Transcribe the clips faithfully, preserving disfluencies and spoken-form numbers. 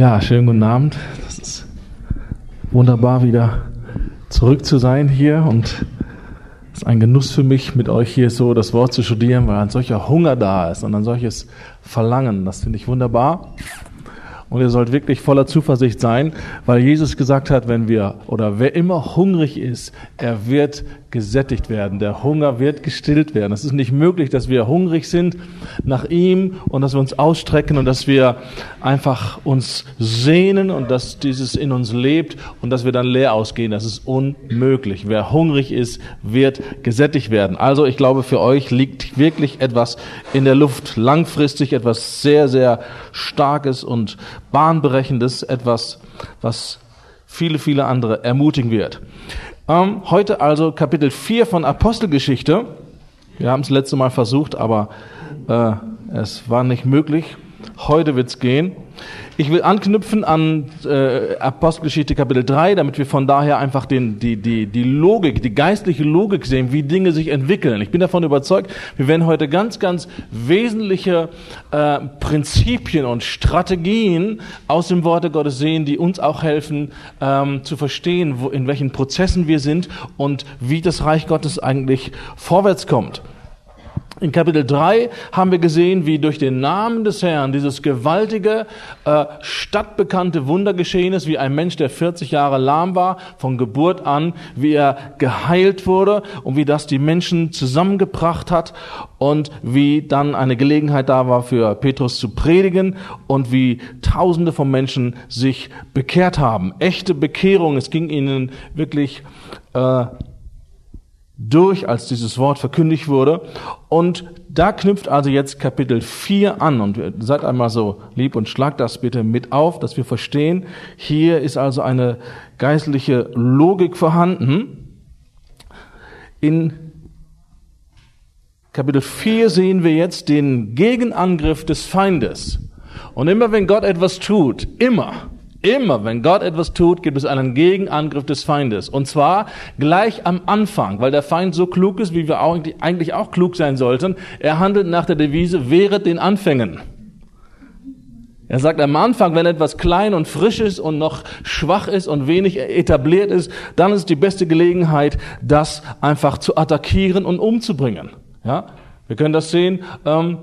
Ja, schönen guten Abend. Das ist wunderbar, wieder zurück zu sein hier, und es ist ein Genuss für mich, mit euch hier so das Wort zu studieren, weil ein solcher Hunger da ist und ein solches Verlangen. Das finde ich wunderbar. Und ihr sollt wirklich voller Zuversicht sein, weil Jesus gesagt hat, wenn wir, oder wer immer hungrig ist, er wird gesättigt werden. Der Hunger wird gestillt werden. Es ist nicht möglich, dass wir hungrig sind nach ihm und dass wir uns ausstrecken und dass wir einfach uns sehnen und dass dieses in uns lebt und dass wir dann leer ausgehen. Das ist unmöglich. Wer hungrig ist, wird gesättigt werden. Also ich glaube, für euch liegt wirklich etwas in der Luft. Langfristig etwas sehr, sehr Starkes und Bahnbrechendes, etwas, was viele, viele andere ermutigen wird. Ähm, heute also Kapitel vier von Apostelgeschichte. Wir haben es letzte Mal versucht, aber äh, es war nicht möglich. Heute wird's gehen. Ich will anknüpfen an äh, Apostelgeschichte Kapitel drei, damit wir von daher einfach den, die, die, die Logik, die geistliche Logik sehen, wie Dinge sich entwickeln. Ich bin davon überzeugt, wir werden heute ganz, ganz wesentliche äh, Prinzipien und Strategien aus dem Worte Gottes sehen, die uns auch helfen, ähm, zu verstehen, wo, in welchen Prozessen wir sind und wie das Reich Gottes eigentlich vorwärts kommt. In Kapitel drei haben wir gesehen, wie durch den Namen des Herrn dieses gewaltige, äh, stadtbekannte Wunder geschehen ist, wie ein Mensch, der vierzig Jahre lahm war, von Geburt an, wie er geheilt wurde und wie das die Menschen zusammengebracht hat und wie dann eine Gelegenheit da war für Petrus zu predigen und wie Tausende von Menschen sich bekehrt haben. Echte Bekehrung, es ging ihnen wirklich äh, durch, als dieses Wort verkündigt wurde. Und da knüpft also jetzt Kapitel vier an. Und seid einmal so lieb und schlagt das bitte mit auf, dass wir verstehen, hier ist also eine geistliche Logik vorhanden. In Kapitel vier sehen wir jetzt den Gegenangriff des Feindes. Und immer wenn Gott etwas tut, immer, Immer, wenn Gott etwas tut, gibt es einen Gegenangriff des Feindes. Und zwar gleich am Anfang, weil der Feind so klug ist, wie wir auch, eigentlich auch klug sein sollten. Er handelt nach der Devise, wehret den Anfängen. Er sagt am Anfang, wenn etwas klein und frisch ist und noch schwach ist und wenig etabliert ist, dann ist die beste Gelegenheit, das einfach zu attackieren und umzubringen. Ja, wir können das sehen, ähm,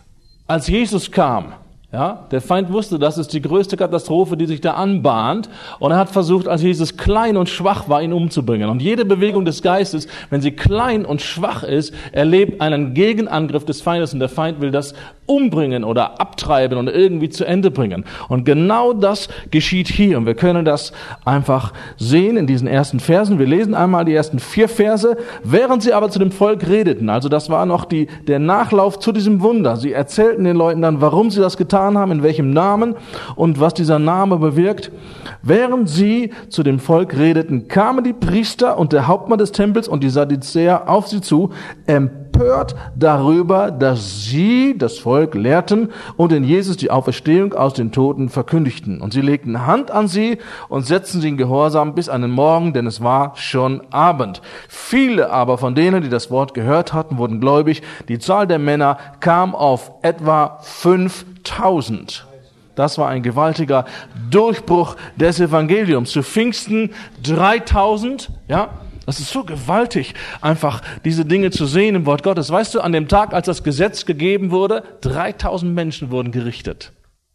als Jesus kam. Ja, der Feind wusste, das ist die größte Katastrophe, die sich da anbahnt. Und er hat versucht, als Jesus klein und schwach war, ihn umzubringen. Und jede Bewegung des Geistes, wenn sie klein und schwach ist, erlebt einen Gegenangriff des Feindes. Und der Feind will das umbringen oder abtreiben und irgendwie zu Ende bringen. Und genau das geschieht hier. Und wir können das einfach sehen in diesen ersten Versen. Wir lesen einmal die ersten vier Verse. Während sie aber zu dem Volk redeten, also das war noch die, der Nachlauf zu diesem Wunder. Sie erzählten den Leuten dann, warum sie das getan haben, in welchem Namen und was dieser Name bewirkt. Während sie zu dem Volk redeten, kamen die Priester und der Hauptmann des Tempels und die Sadduzäer auf sie zu, empört darüber, dass sie das Volk lehrten und in Jesus die Auferstehung aus den Toten verkündigten. Und sie legten Hand an sie und setzten sie in Gehorsam bis an den Morgen, denn es war schon Abend. Viele aber von denen, die das Wort gehört hatten, wurden gläubig. Die Zahl der Männer kam auf etwa fünftausend. Das war ein gewaltiger Durchbruch des Evangeliums. Zu Pfingsten dreitausend, ja. Das ist so gewaltig, einfach diese Dinge zu sehen im Wort Gottes. Weißt du, an dem Tag, als das Gesetz gegeben wurde, dreitausend Menschen wurden gerichtet.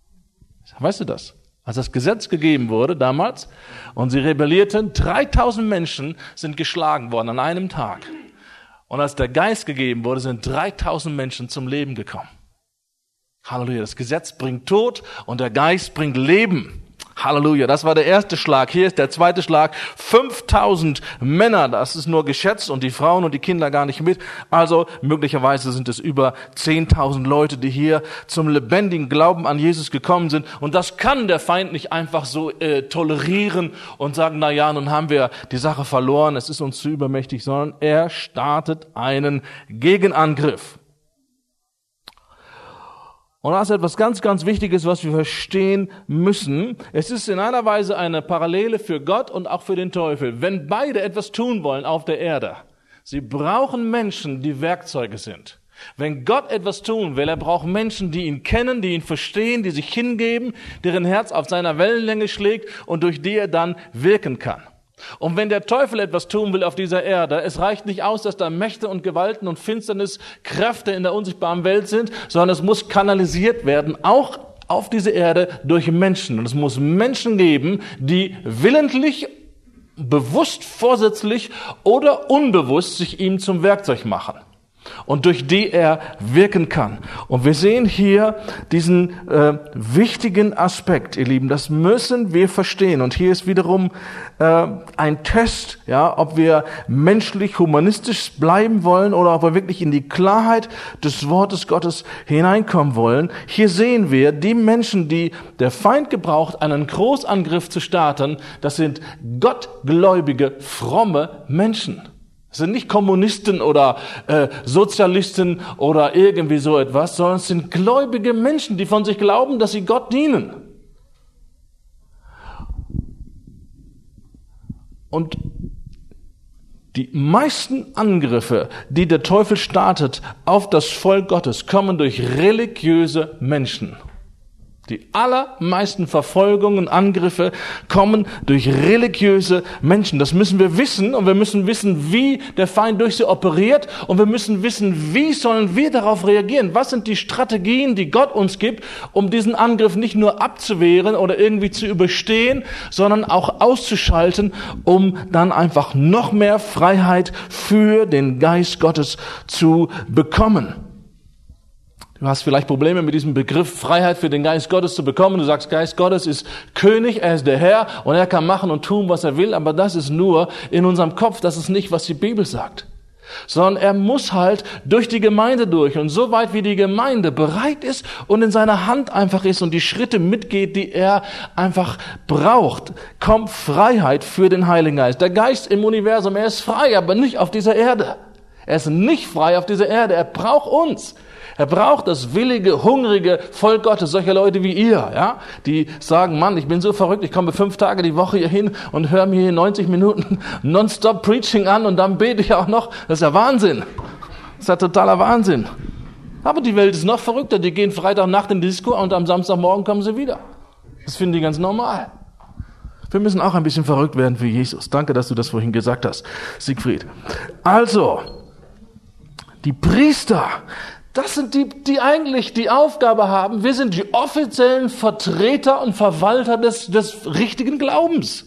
Weißt du das? Als das Gesetz gegeben wurde damals und sie rebellierten, dreitausend Menschen sind geschlagen worden an einem Tag. Und als der Geist gegeben wurde, sind dreitausend Menschen zum Leben gekommen. Halleluja, das Gesetz bringt Tod und der Geist bringt Leben. Halleluja, das war der erste Schlag. Hier ist der zweite Schlag. fünftausend Männer, das ist nur geschätzt und die Frauen und die Kinder gar nicht mit. Also möglicherweise sind es über zehntausend Leute, die hier zum lebendigen Glauben an Jesus gekommen sind. Und das kann der Feind nicht einfach so äh, tolerieren und sagen, na ja, nun haben wir die Sache verloren, es ist uns zu übermächtig, sondern er startet einen Gegenangriff. Und das ist etwas ganz, ganz Wichtiges, was wir verstehen müssen. Es ist in einer Weise eine Parallele für Gott und auch für den Teufel. Wenn beide etwas tun wollen auf der Erde, sie brauchen Menschen, die Werkzeuge sind. Wenn Gott etwas tun will, er braucht Menschen, die ihn kennen, die ihn verstehen, die sich hingeben, deren Herz auf seiner Wellenlänge schlägt und durch die er dann wirken kann. Und wenn der Teufel etwas tun will auf dieser Erde, es reicht nicht aus, dass da Mächte und Gewalten und Finsternis, Kräfte in der unsichtbaren Welt sind, sondern es muss kanalisiert werden, auch auf diese Erde durch Menschen. Und es muss Menschen geben, die willentlich, bewusst, vorsätzlich oder unbewusst sich ihm zum Werkzeug machen und durch die er wirken kann. Und wir sehen hier diesen äh, wichtigen Aspekt, ihr Lieben, das müssen wir verstehen. Und hier ist wiederum äh, ein Test, ja, ob wir menschlich, humanistisch bleiben wollen oder ob wir wirklich in die Klarheit des Wortes Gottes hineinkommen wollen. Hier sehen wir, die Menschen, die der Feind gebraucht, einen Großangriff zu starten, das sind gottgläubige, fromme Menschen. Es sind nicht Kommunisten oder äh, Sozialisten oder irgendwie so etwas, sondern es sind gläubige Menschen, die von sich glauben, dass sie Gott dienen. Und die meisten Angriffe, die der Teufel startet auf das Volk Gottes, kommen durch religiöse Menschen. Die allermeisten Verfolgungen, Angriffe kommen durch religiöse Menschen. Das müssen wir wissen und wir müssen wissen, wie der Feind durch sie operiert und wir müssen wissen, wie sollen wir darauf reagieren. Was sind die Strategien, die Gott uns gibt, um diesen Angriff nicht nur abzuwehren oder irgendwie zu überstehen, sondern auch auszuschalten, um dann einfach noch mehr Freiheit für den Geist Gottes zu bekommen. Du hast vielleicht Probleme mit diesem Begriff Freiheit für den Geist Gottes zu bekommen. Du sagst, Geist Gottes ist König, er ist der Herr und er kann machen und tun, was er will. Aber das ist nur in unserem Kopf, das ist nicht, was die Bibel sagt. Sondern er muss halt durch die Gemeinde durch. Und so weit wie die Gemeinde bereit ist und in seiner Hand einfach ist und die Schritte mitgeht, die er einfach braucht, kommt Freiheit für den Heiligen Geist. Der Geist im Universum, er ist frei, aber nicht auf dieser Erde. Er ist nicht frei auf dieser Erde. Er braucht uns. Er braucht das willige, hungrige Volk Gottes, solche Leute wie ihr, ja, die sagen, Mann, ich bin so verrückt, ich komme fünf Tage die Woche hier hin und höre mir hier neunzig Minuten nonstop Preaching an und dann bete ich auch noch. Das ist ja Wahnsinn. Das ist ja totaler Wahnsinn. Aber die Welt ist noch verrückter. Die gehen Freitagnacht in die Disco und am Samstagmorgen kommen sie wieder. Das finden die ganz normal. Wir müssen auch ein bisschen verrückt werden für Jesus. Danke, dass du das vorhin gesagt hast, Siegfried. Also, die Priester, das sind die, die eigentlich die Aufgabe haben, wir sind die offiziellen Vertreter und Verwalter des, des richtigen Glaubens.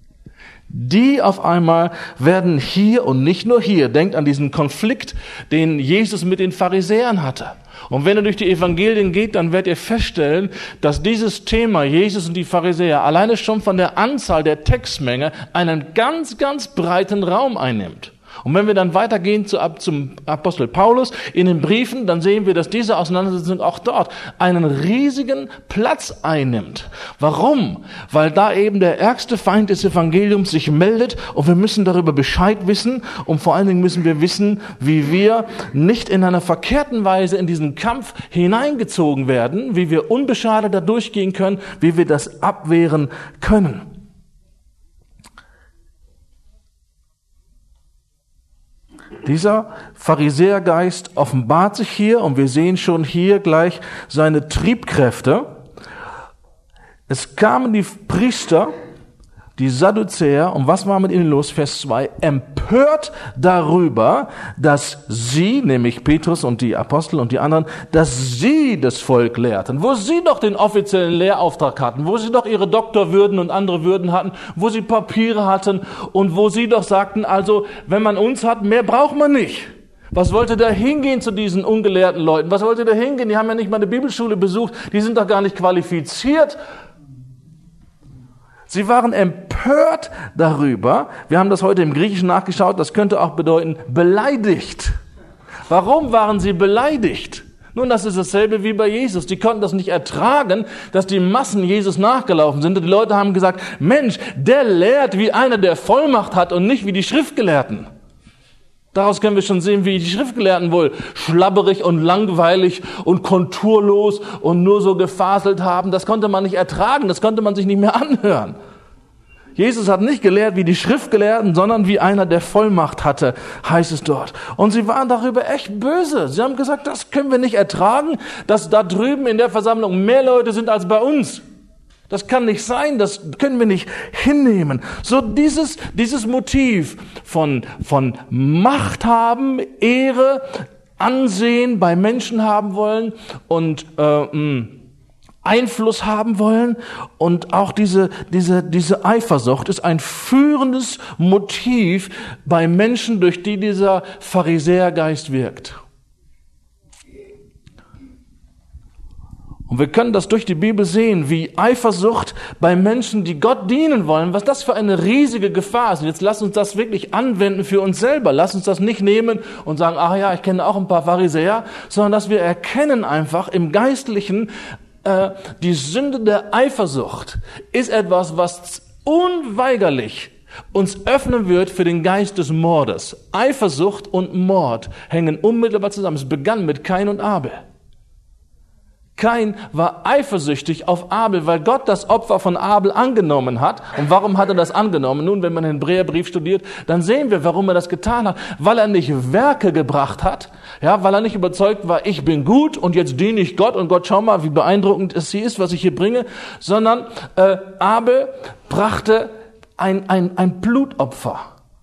Die auf einmal werden hier und nicht nur hier, denkt an diesen Konflikt, den Jesus mit den Pharisäern hatte. Und wenn ihr durch die Evangelien geht, dann werdet ihr feststellen, dass dieses Thema Jesus und die Pharisäer alleine schon von der Anzahl der Textmenge einen ganz, ganz breiten Raum einnimmt. Und wenn wir dann weitergehen zu, ab, zum Apostel Paulus in den Briefen, dann sehen wir, dass diese Auseinandersetzung auch dort einen riesigen Platz einnimmt. Warum? Weil da eben der ärgste Feind des Evangeliums sich meldet und wir müssen darüber Bescheid wissen und vor allen Dingen müssen wir wissen, wie wir nicht in einer verkehrten Weise in diesen Kampf hineingezogen werden, wie wir unbeschadet da durchgehen können, wie wir das abwehren können. Dieser Pharisäergeist offenbart sich hier und wir sehen schon hier gleich seine Triebkräfte. Es kamen die Priester, die Sadduzäer, und was war mit ihnen los? Vers zwei, empört darüber, dass sie, nämlich Petrus und die Apostel und die anderen, dass sie das Volk lehrten, wo sie doch den offiziellen Lehrauftrag hatten, wo sie doch ihre Doktorwürden und andere Würden hatten, wo sie Papiere hatten und wo sie doch sagten, also wenn man uns hat, mehr braucht man nicht. Was wollte da hingehen zu diesen ungelehrten Leuten? Was wollte da hingehen? Die haben ja nicht mal eine Bibelschule besucht, die sind doch gar nicht qualifiziert. Sie waren empört darüber. Wir haben das heute im Griechischen nachgeschaut. Das könnte auch bedeuten beleidigt. Warum waren sie beleidigt? Nun, das ist dasselbe wie bei Jesus. Die konnten das nicht ertragen, dass die Massen Jesus nachgelaufen sind. Und die Leute haben gesagt, Mensch, der lehrt wie einer, der Vollmacht hat und nicht wie die Schriftgelehrten. Daraus können wir schon sehen, wie die Schriftgelehrten wohl schlabberig und langweilig und konturlos und nur so gefaselt haben. Das konnte man nicht ertragen, das konnte man sich nicht mehr anhören. Jesus hat nicht gelehrt wie die Schriftgelehrten, sondern wie einer, der Vollmacht hatte, heißt es dort. Und sie waren darüber echt böse. Sie haben gesagt, das können wir nicht ertragen, dass da drüben in der Versammlung mehr Leute sind als bei uns. Das kann nicht sein, das können wir nicht hinnehmen. So dieses, dieses Motiv von, von Macht haben, Ehre, Ansehen bei Menschen haben wollen und äh, Einfluss haben wollen und auch diese, diese, diese Eifersucht ist ein führendes Motiv bei Menschen, durch die dieser Pharisäergeist wirkt. Und wir können das durch die Bibel sehen, wie Eifersucht bei Menschen, die Gott dienen wollen, was das für eine riesige Gefahr ist. Und jetzt lass uns das wirklich anwenden für uns selber. Lass uns das nicht nehmen und sagen, ach ja, ich kenne auch ein paar Pharisäer, sondern dass wir erkennen einfach im Geistlichen, die Sünde der Eifersucht ist etwas, was unweigerlich uns öffnen wird für den Geist des Mordes. Eifersucht und Mord hängen unmittelbar zusammen. Es begann mit Kain und Abel. Kain war eifersüchtig auf Abel, weil Gott das Opfer von Abel angenommen hat. Und warum hat er das angenommen? Nun, wenn man den Hebräerbrief studiert, dann sehen wir, warum er das getan hat. Weil er nicht Werke gebracht hat, ja, weil er nicht überzeugt war, ich bin gut und jetzt diene ich Gott und Gott, schau mal, wie beeindruckend es hier ist, was ich hier bringe, sondern äh, Abel brachte ein, ein, ein Blutopfer.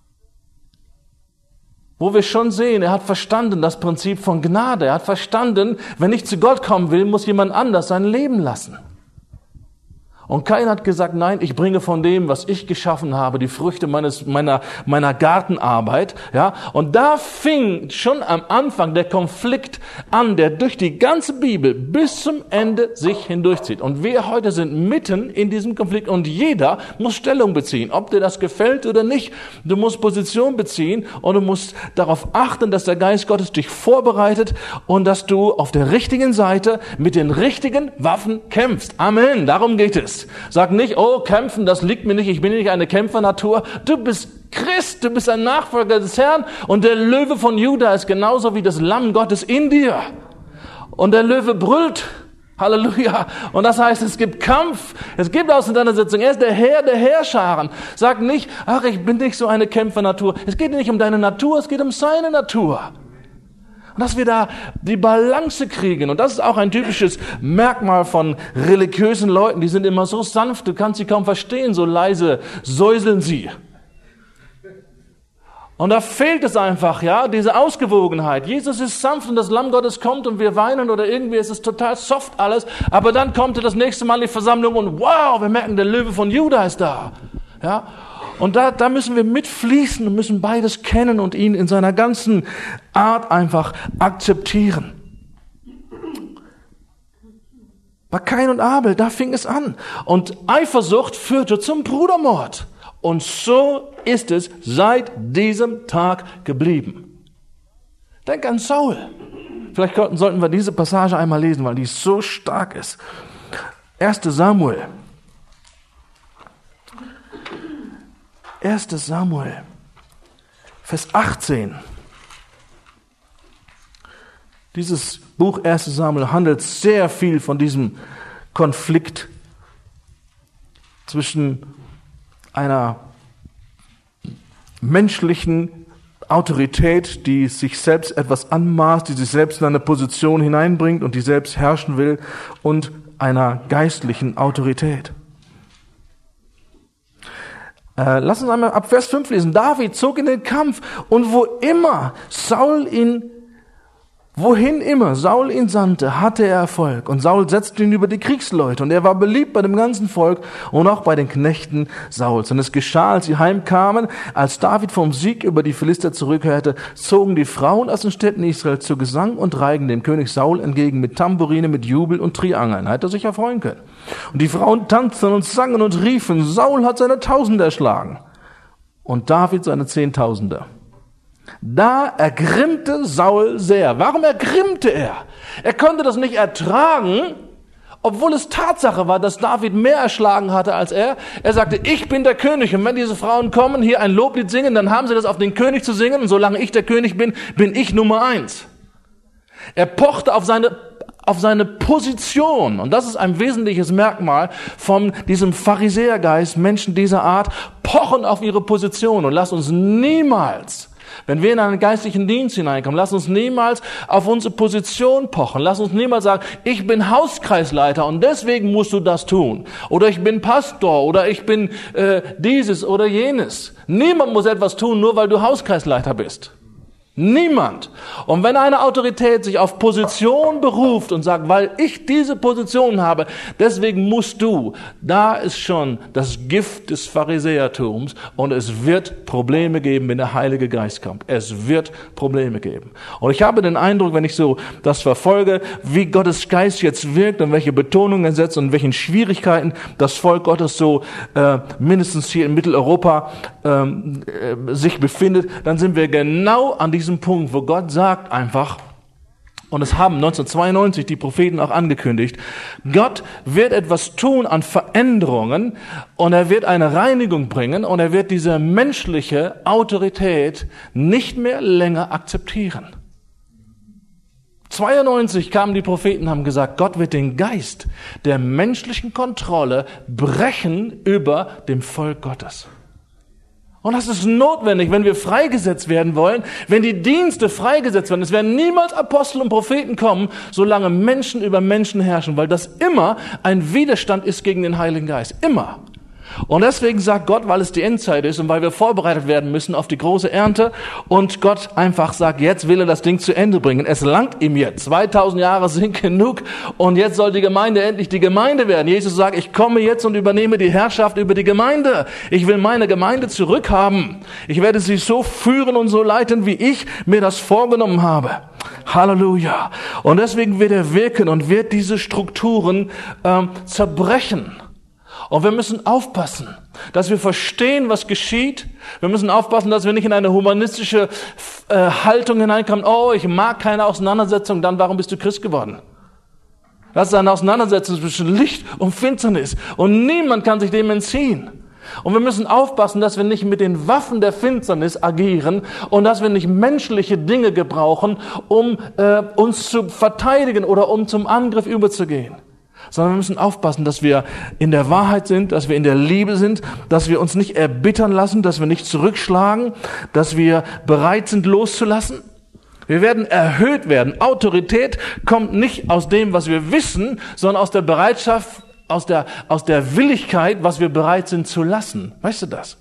Wo wir schon sehen, er hat verstanden das Prinzip von Gnade. Er hat verstanden, wenn ich zu Gott kommen will, muss jemand anders sein Leben lassen. Und Kain hat gesagt, nein, ich bringe von dem, was ich geschaffen habe, die Früchte meines, meiner, meiner Gartenarbeit, ja. Und da fing schon am Anfang der Konflikt an, der durch die ganze Bibel bis zum Ende sich hindurchzieht. Und wir heute sind mitten in diesem Konflikt und jeder muss Stellung beziehen, ob dir das gefällt oder nicht. Du musst Position beziehen und du musst darauf achten, dass der Geist Gottes dich vorbereitet und dass du auf der richtigen Seite mit den richtigen Waffen kämpfst. Amen. Darum geht es. Sag nicht, oh, kämpfen, das liegt mir nicht, ich bin nicht eine Kämpfernatur. Du bist Christ, du bist ein Nachfolger des Herrn und der Löwe von Juda ist genauso wie das Lamm Gottes in dir. Und der Löwe brüllt, Halleluja. Und das heißt, es gibt Kampf, es gibt Auseinandersetzung. Er ist der Herr der Heerscharen. Sag nicht, ach, ich bin nicht so eine Kämpfernatur. Es geht nicht um deine Natur, es geht um seine Natur. Und dass wir da die Balance kriegen. Und das ist auch ein typisches Merkmal von religiösen Leuten. Die sind immer so sanft, du kannst sie kaum verstehen, so leise säuseln sie. Und da fehlt es einfach, ja, diese Ausgewogenheit. Jesus ist sanft und das Lamm Gottes kommt und wir weinen oder irgendwie ist es total soft alles. Aber dann kommt er das nächste Mal in die Versammlung und wow, wir merken, der Löwe von Juda ist da. Ja. Und da, da müssen wir mitfließen und müssen beides kennen und ihn in seiner ganzen Art einfach akzeptieren. Bei Kain und Abel, da fing es an. Und Eifersucht führte zum Brudermord. Und so ist es seit diesem Tag geblieben. Denk an Saul. Vielleicht sollten wir diese Passage einmal lesen, weil die so stark ist. erster Samuel. erster Samuel, Vers achtzehn. Dieses Buch erster Samuel handelt sehr viel von diesem Konflikt zwischen einer menschlichen Autorität, die sich selbst etwas anmaßt, die sich selbst in eine Position hineinbringt und die selbst herrschen will, und einer geistlichen Autorität. Äh, lass uns einmal ab Vers fünf lesen. David zog in den Kampf und wo immer Saul ihn, wohin immer Saul ihn sandte, hatte er Erfolg. Und Saul setzte ihn über die Kriegsleute und er war beliebt bei dem ganzen Volk und auch bei den Knechten Sauls. Und es geschah, als sie heimkamen, als David vom Sieg über die Philister zurückkehrte, zogen die Frauen aus den Städten Israel zu Gesang und Reigen dem König Saul entgegen mit Tamburine, mit Jubel und Triangeln. Hätte er sich erfreuen können. Und die Frauen tanzten und sangen und riefen, Saul hat seine Tausende erschlagen und David seine Zehntausende. Da ergrimmte Saul sehr. Warum ergrimmte er? Er konnte das nicht ertragen, obwohl es Tatsache war, dass David mehr erschlagen hatte als er. Er sagte, ich bin der König und wenn diese Frauen kommen, hier ein Loblied singen, dann haben sie das auf den König zu singen und solange ich der König bin, bin ich Nummer eins. Er pochte auf seine auf seine Position. Und das ist ein wesentliches Merkmal von diesem Pharisäergeist. Menschen dieser Art pochen auf ihre Position. Und lasst uns niemals, wenn wir in einen geistlichen Dienst hineinkommen, lasst uns niemals auf unsere Position pochen. Lasst uns niemals sagen, ich bin Hauskreisleiter und deswegen musst du das tun. Oder ich bin Pastor oder ich bin äh, dieses oder jenes. Niemand muss etwas tun, nur weil du Hauskreisleiter bist. Niemand. Und wenn eine Autorität sich auf Position beruft und sagt, weil ich diese Position habe, deswegen musst du, da ist schon das Gift des Pharisäertums und es wird Probleme geben, wenn der Heilige Geist kommt. Es wird Probleme geben. Und ich habe den Eindruck, wenn ich so das verfolge, wie Gottes Geist jetzt wirkt und welche Betonungen er setzt und welchen Schwierigkeiten das Volk Gottes so äh, mindestens hier in Mitteleuropa ähm, äh, sich befindet, dann sind wir genau an diesem Punkt, wo Gott sagt einfach, und es haben neunzehnhundertzweiundneunzig die Propheten auch angekündigt, Gott wird etwas tun an Veränderungen und er wird eine Reinigung bringen und er wird diese menschliche Autorität nicht mehr länger akzeptieren. zweiundneunzig kamen die Propheten, haben gesagt, Gott wird den Geist der menschlichen Kontrolle brechen über dem Volk Gottes. Und das ist notwendig, wenn wir freigesetzt werden wollen, wenn die Dienste freigesetzt werden. Es werden niemals Apostel und Propheten kommen, solange Menschen über Menschen herrschen, weil das immer ein Widerstand ist gegen den Heiligen Geist. Immer. Und deswegen sagt Gott, weil es die Endzeit ist und weil wir vorbereitet werden müssen auf die große Ernte und Gott einfach sagt, jetzt will er das Ding zu Ende bringen. Es langt ihm jetzt. zweitausend Jahre sind genug und jetzt soll die Gemeinde endlich die Gemeinde werden. Jesus sagt, ich komme jetzt und übernehme die Herrschaft über die Gemeinde. Ich will meine Gemeinde zurückhaben. Ich werde sie so führen und so leiten, wie ich mir das vorgenommen habe. Halleluja. Und deswegen wird er wirken und wird diese Strukturen ähm, zerbrechen. Und wir müssen aufpassen, dass wir verstehen, was geschieht. Wir müssen aufpassen, dass wir nicht in eine humanistische äh, Haltung hineinkommen. Oh, ich mag keine Auseinandersetzung, dann warum bist du Christ geworden? Das ist eine Auseinandersetzung zwischen Licht und Finsternis. Und niemand kann sich dem entziehen. Und wir müssen aufpassen, dass wir nicht mit den Waffen der Finsternis agieren und dass wir nicht menschliche Dinge gebrauchen, um äh, uns zu verteidigen oder um zum Angriff überzugehen. Sondern wir müssen aufpassen, dass wir in der Wahrheit sind, dass wir in der Liebe sind, dass wir uns nicht erbittern lassen, dass wir nicht zurückschlagen, dass wir bereit sind loszulassen. Wir werden erhöht werden. Autorität kommt nicht aus dem, was wir wissen, sondern aus der Bereitschaft, aus der, aus der Willigkeit, was wir bereit sind zu lassen. Weißt du das?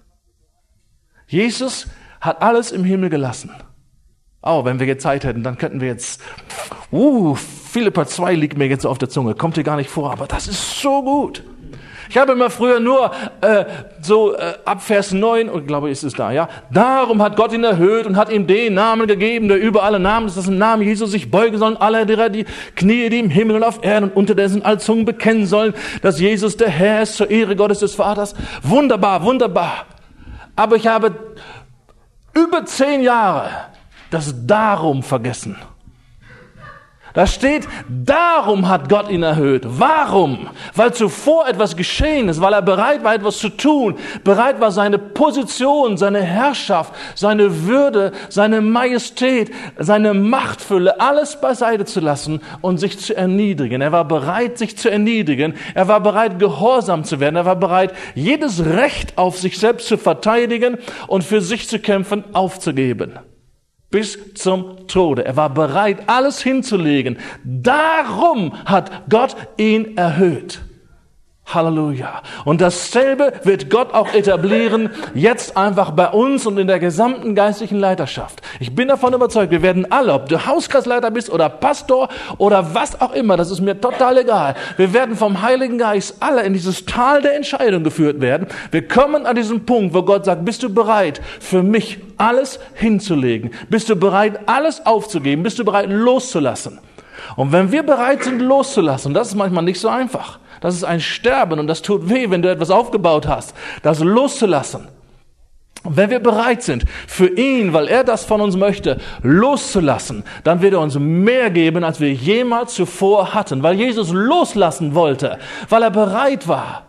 Jesus hat alles im Himmel gelassen. Oh, wenn wir jetzt Zeit hätten, dann könnten wir jetzt, uh, Philipper zwei liegt mir jetzt auf der Zunge, kommt hier gar nicht vor, aber das ist so gut. Ich habe immer früher nur äh, so äh, ab Vers neun, und ich glaube, ist es da, ja. Darum hat Gott ihn erhöht und hat ihm den Namen gegeben, der über alle Namen ist, dass im Namen Jesus sich beugen sollen, alle derer die Knie, die im Himmel und auf Erden und unter dessen alle Zungen bekennen sollen, dass Jesus der Herr ist, zur Ehre Gottes des Vaters. Wunderbar, wunderbar. Aber ich habe über zehn Jahre das Darum vergessen. Da steht, darum hat Gott ihn erhöht. Warum? Weil zuvor etwas geschehen ist, weil er bereit war, etwas zu tun, bereit war, seine Position, seine Herrschaft, seine Würde, seine Majestät, seine Machtfülle, alles beiseite zu lassen und sich zu erniedrigen. Er war bereit, sich zu erniedrigen. Er war bereit, gehorsam zu werden. Er war bereit, jedes Recht auf sich selbst zu verteidigen und für sich zu kämpfen, aufzugeben. Bis zum Tode. Er war bereit, alles hinzulegen. Darum hat Gott ihn erhöht. Halleluja. Und dasselbe wird Gott auch etablieren, jetzt einfach bei uns und in der gesamten geistlichen Leiterschaft. Ich bin davon überzeugt, wir werden alle, ob du Hauskreisleiter bist oder Pastor oder was auch immer, das ist mir total egal. Wir werden vom Heiligen Geist alle in dieses Tal der Entscheidung geführt werden. Wir kommen an diesen Punkt, wo Gott sagt, bist du bereit, für mich alles hinzulegen? Bist du bereit, alles aufzugeben? Bist du bereit, loszulassen? Und wenn wir bereit sind, loszulassen, das ist manchmal nicht so einfach. Das ist ein Sterben und das tut weh, wenn du etwas aufgebaut hast, das loszulassen. Und wenn wir bereit sind, für ihn, weil er das von uns möchte, loszulassen, dann wird er uns mehr geben, als wir jemals zuvor hatten, weil Jesus loslassen wollte, weil er bereit war,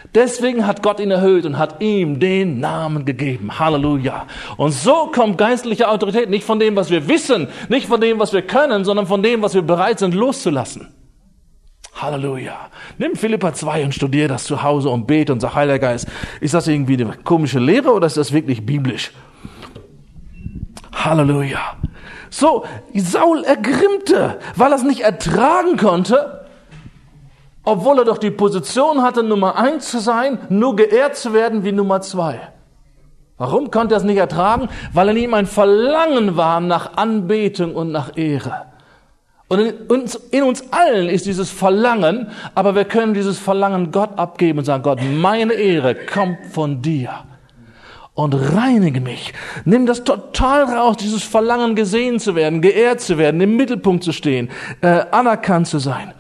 Deswegen hat Gott ihn erhöht und hat ihm den Namen gegeben. Halleluja. Und so kommt geistliche Autorität nicht von dem, was wir wissen, nicht von dem, was wir können, sondern von dem, was wir bereit sind loszulassen. Halleluja. Nimm Philipper zwei und studier das zu Hause und bete und sag, Heiliger Geist, ist das irgendwie eine komische Lehre oder ist das wirklich biblisch? Halleluja. So, Saul ergrimmte, weil er es nicht ertragen konnte, obwohl er doch die Position hatte, Nummer eins zu sein, nur geehrt zu werden wie Nummer zwei. Warum konnte er es nicht ertragen? Weil in ihm ein Verlangen war nach Anbetung und nach Ehre. Und in uns, in uns allen ist dieses Verlangen, aber wir können dieses Verlangen Gott abgeben und sagen, Gott, meine Ehre kommt von dir. Und reinige mich. Nimm das total raus, dieses Verlangen gesehen zu werden, geehrt zu werden, im Mittelpunkt zu stehen, äh, anerkannt zu sein.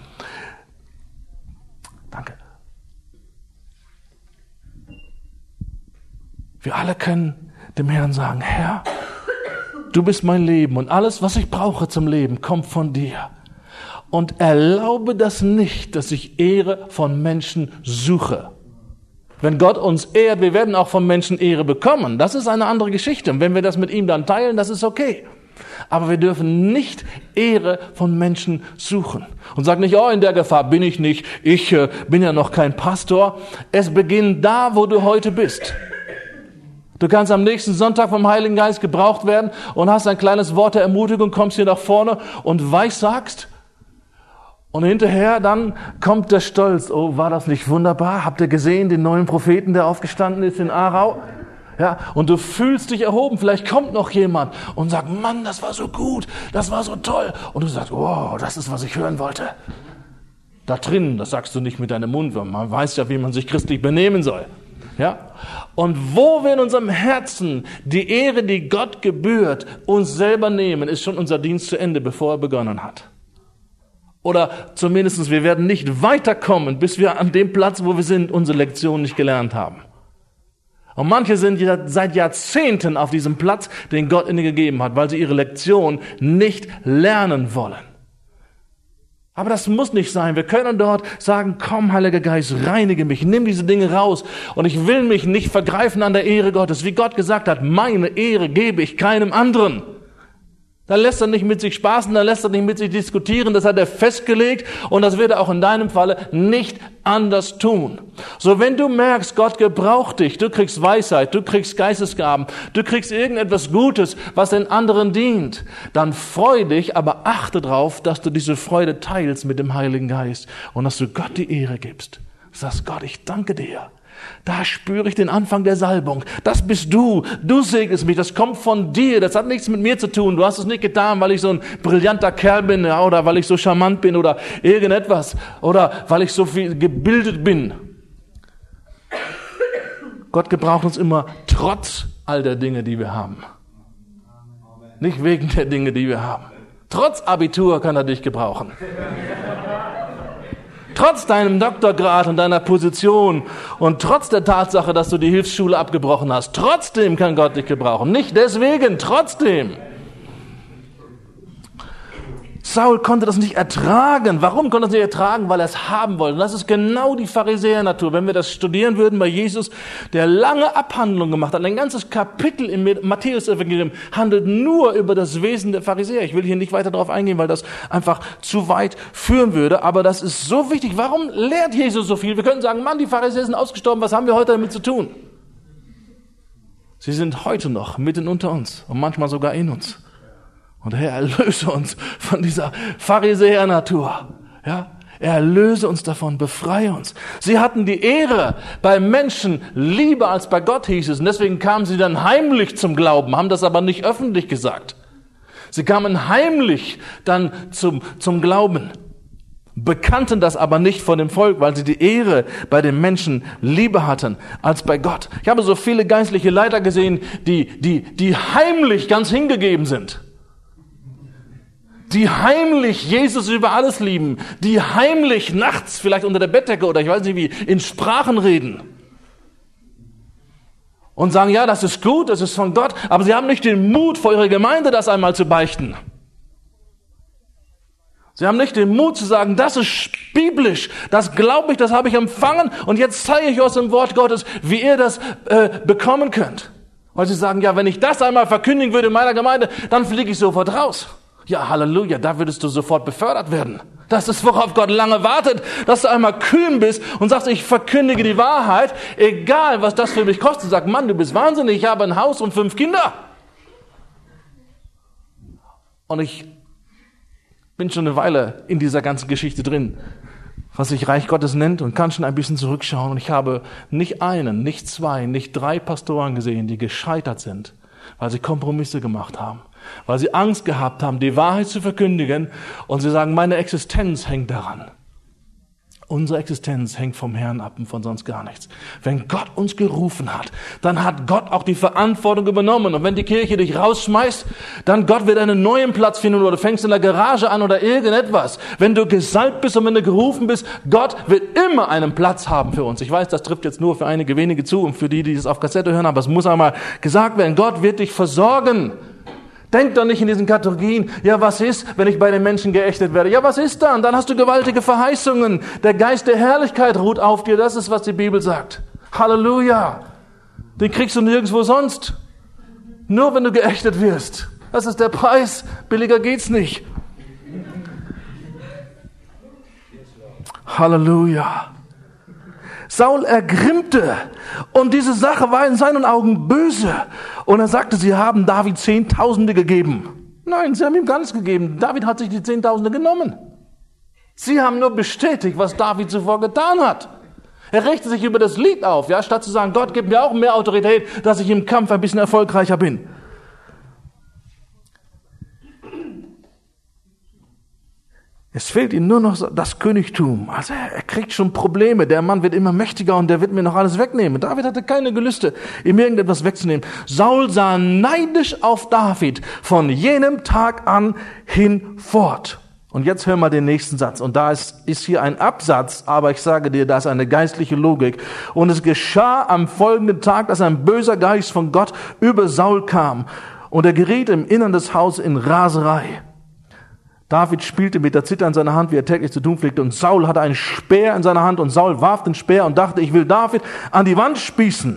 Danke. Wir alle können dem Herrn sagen, Herr, du bist mein Leben und alles, was ich brauche zum Leben, kommt von dir. Und erlaube das nicht, dass ich Ehre von Menschen suche. Wenn Gott uns ehrt, wir werden auch von Menschen Ehre bekommen. Das ist eine andere Geschichte. Und wenn wir das mit ihm dann teilen, das ist okay. Aber wir dürfen nicht Ehre von Menschen suchen. Und sag nicht, oh, in der Gefahr bin ich nicht. Ich äh, bin ja noch kein Pastor. Es beginnt da, wo du heute bist. Du kannst am nächsten Sonntag vom Heiligen Geist gebraucht werden und hast ein kleines Wort der Ermutigung, kommst hier nach vorne und weissagst. Und hinterher dann kommt der Stolz. Oh, war das nicht wunderbar? Habt ihr gesehen, den neuen Propheten, der aufgestanden ist in Aarau? Ja, und du fühlst dich erhoben. Vielleicht kommt noch jemand und sagt, Mann, das war so gut, das war so toll. Und du sagst, wow, das ist, was ich hören wollte. Da drin, das sagst du nicht mit deinem Mund, weil man weiß ja, wie man sich christlich benehmen soll. Ja? Und wo wir in unserem Herzen die Ehre, die Gott gebührt, uns selber nehmen, ist schon unser Dienst zu Ende, bevor er begonnen hat. Oder zumindest, wir werden nicht weiterkommen, bis wir an dem Platz, wo wir sind, unsere Lektion nicht gelernt haben. Und manche sind ja seit Jahrzehnten auf diesem Platz, den Gott ihnen gegeben hat, weil sie ihre Lektion nicht lernen wollen. Aber das muss nicht sein. Wir können dort sagen, komm, Heiliger Geist, reinige mich, nimm diese Dinge raus. Und ich will mich nicht vergreifen an der Ehre Gottes. Wie Gott gesagt hat, meine Ehre gebe ich keinem anderen. Da lässt er nicht mit sich spaßen, da lässt er nicht mit sich diskutieren, das hat er festgelegt und das wird er auch in deinem Falle nicht anders tun. So, wenn du merkst, Gott gebraucht dich, du kriegst Weisheit, du kriegst Geistesgaben, du kriegst irgendetwas Gutes, was den anderen dient, dann freu dich, aber achte darauf, dass du diese Freude teilst mit dem Heiligen Geist und dass du Gott die Ehre gibst. Du sagst, Gott, ich danke dir. Da spüre ich den Anfang der Salbung. Das bist du. Du segnest mich. Das kommt von dir. Das hat nichts mit mir zu tun. Du hast es nicht getan, weil ich so ein brillanter Kerl bin, ja, oder weil ich so charmant bin oder irgendetwas oder weil ich so viel gebildet bin. Gott gebraucht uns immer trotz all der Dinge, die wir haben. Nicht wegen der Dinge, die wir haben. Trotz Abitur kann er dich gebrauchen. Trotz deinem Doktorgrad und deiner Position und trotz der Tatsache, dass du die Hilfsschule abgebrochen hast, trotzdem kann Gott dich gebrauchen. Nicht deswegen, trotzdem. Saul konnte das nicht ertragen. Warum konnte er es nicht ertragen? Weil er es haben wollte. Und das ist genau die Pharisäer-Natur. Wenn wir das studieren würden bei Jesus, der lange Abhandlungen gemacht hat, ein ganzes Kapitel im Matthäus-Evangelium handelt nur über das Wesen der Pharisäer. Ich will hier nicht weiter darauf eingehen, weil das einfach zu weit führen würde. Aber das ist so wichtig. Warum lehrt Jesus so viel? Wir können sagen, Mann, die Pharisäer sind ausgestorben. Was haben wir heute damit zu tun? Sie sind heute noch mitten unter uns und manchmal sogar in uns. Und Herr, erlöse uns von dieser Pharisäer-Natur. Ja, erlöse uns davon, befreie uns. Sie hatten die Ehre bei Menschen lieber als bei Gott, hieß es. Und deswegen kamen sie dann heimlich zum Glauben, haben das aber nicht öffentlich gesagt. Sie kamen heimlich dann zum, zum Glauben, bekannten das aber nicht vor dem Volk, weil sie die Ehre bei den Menschen lieber hatten als bei Gott. Ich habe so viele geistliche Leiter gesehen, die, die, die heimlich ganz hingegeben sind. Die heimlich Jesus über alles lieben, die heimlich nachts vielleicht unter der Bettdecke oder ich weiß nicht wie, in Sprachen reden und sagen, ja, das ist gut, das ist von Gott, aber sie haben nicht den Mut, vor ihrer Gemeinde das einmal zu beichten. Sie haben nicht den Mut zu sagen, das ist biblisch, das glaube ich, das habe ich empfangen und jetzt zeige ich aus dem Wort Gottes, wie ihr das äh, bekommen könnt. Weil sie sagen, ja, wenn ich das einmal verkündigen würde in meiner Gemeinde, dann fliege ich sofort raus. Ja, Halleluja, da würdest du sofort befördert werden. Das ist, worauf Gott lange wartet, dass du einmal kühn bist und sagst, ich verkündige die Wahrheit, egal was das für mich kostet. Sag, Mann, du bist wahnsinnig, ich habe ein Haus und fünf Kinder. Und ich bin schon eine Weile in dieser ganzen Geschichte drin, was sich Reich Gottes nennt, und kann schon ein bisschen zurückschauen. Und ich habe nicht einen, nicht zwei, nicht drei Pastoren gesehen, die gescheitert sind, weil sie Kompromisse gemacht haben, weil sie Angst gehabt haben, die Wahrheit zu verkündigen, und sie sagen, meine Existenz hängt daran. Unsere Existenz hängt vom Herrn ab und von sonst gar nichts. Wenn Gott uns gerufen hat, dann hat Gott auch die Verantwortung übernommen. Und wenn die Kirche dich rausschmeißt, dann Gott wird einen neuen Platz finden, oder du fängst in der Garage an oder irgendetwas. Wenn du gesalbt bist und wenn du gerufen bist, Gott wird immer einen Platz haben für uns. Ich weiß, das trifft jetzt nur für einige wenige zu und für die, die es auf Kassette hören, aber es muss einmal gesagt werden, Gott wird dich versorgen. Denk doch nicht in diesen Kategorien, ja, was ist, wenn ich bei den Menschen geächtet werde? Ja, was ist dann? Dann hast du gewaltige Verheißungen. Der Geist der Herrlichkeit ruht auf dir. Das ist, was die Bibel sagt. Halleluja. Den kriegst du nirgendwo sonst. Nur wenn du geächtet wirst. Das ist der Preis. Billiger geht's nicht. Halleluja. Saul ergrimmte, und diese Sache war in seinen Augen böse. Und er sagte, sie haben David Zehntausende gegeben. Nein, sie haben ihm gar nichts gegeben. David hat sich die Zehntausende genommen. Sie haben nur bestätigt, was David zuvor getan hat. Er richtete sich über das Lied auf, ja, statt zu sagen, Gott gibt mir auch mehr Autorität, dass ich im Kampf ein bisschen erfolgreicher bin. Es fehlt ihm nur noch das Königtum. Also er, er kriegt schon Probleme. Der Mann wird immer mächtiger und der wird mir noch alles wegnehmen. David hatte keine Gelüste, ihm irgendetwas wegzunehmen. Saul sah neidisch auf David von jenem Tag an hinfort. Und jetzt hör mal den nächsten Satz. Und da ist, ist hier ein Absatz, aber ich sage dir, da ist eine geistliche Logik. Und es geschah am folgenden Tag, dass ein böser Geist von Gott über Saul kam. Und er geriet im Innern des Hauses in Raserei. David spielte mit der Zither in seiner Hand, wie er täglich zu tun pflegte, und Saul hatte einen Speer in seiner Hand, und Saul warf den Speer und dachte, ich will David an die Wand spießen.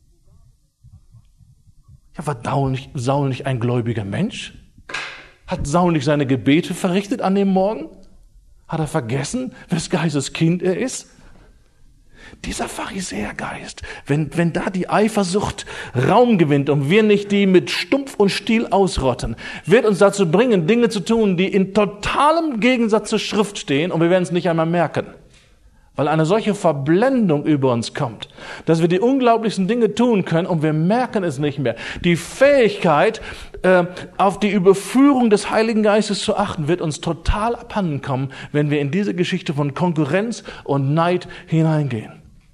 Ja, war Saul nicht, Saul nicht ein gläubiger Mensch? Hat Saul nicht seine Gebete verrichtet an dem Morgen? Hat er vergessen, wes Geistes Kind er ist? Dieser Pharisäergeist, wenn, wenn da die Eifersucht Raum gewinnt und wir nicht die mit Stumpf und Stiel ausrotten, wird uns dazu bringen, Dinge zu tun, die in totalem Gegensatz zur Schrift stehen, und wir werden es nicht einmal merken. Weil eine solche Verblendung über uns kommt, dass wir die unglaublichsten Dinge tun können und wir merken es nicht mehr. Die Fähigkeit, äh, auf die Überführung des Heiligen Geistes zu achten, wird uns total abhanden kommen, wenn wir in diese Geschichte von Konkurrenz und Neid hineingehen.